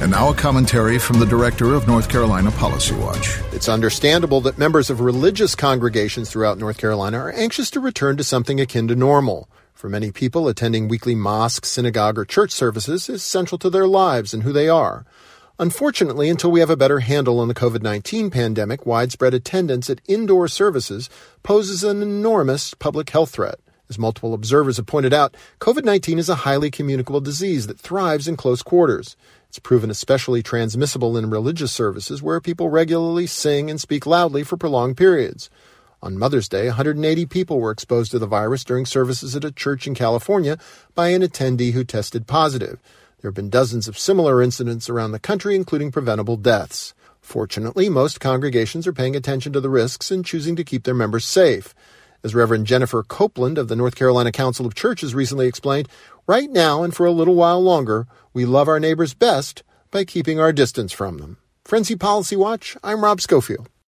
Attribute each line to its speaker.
Speaker 1: And now a commentary from the director of North Carolina Policy Watch.
Speaker 2: It's understandable that members of religious congregations throughout North Carolina are anxious to return to something akin to normal. For many people, attending weekly mosque, synagogue, or church services is central to their lives and who they are. Unfortunately, until we have a better handle on the COVID-19 pandemic, widespread attendance at indoor services poses an enormous public health threat. As multiple observers have pointed out, COVID-19 is a highly communicable disease that thrives in close quarters. It's proven especially transmissible in religious services where people regularly sing and speak loudly for prolonged periods. On Mother's Day, 180 people were exposed to the virus during services at a church in California by an attendee who tested positive. There have been dozens of similar incidents around the country, including preventable deaths. Fortunately, most congregations are paying attention to the risks and choosing to keep their members safe. As Reverend Jennifer Copeland of the North Carolina Council of Churches recently explained, right now and for a little while longer, we love our neighbors best by keeping our distance from them. Frenzy Policy Watch, I'm Rob Schofield.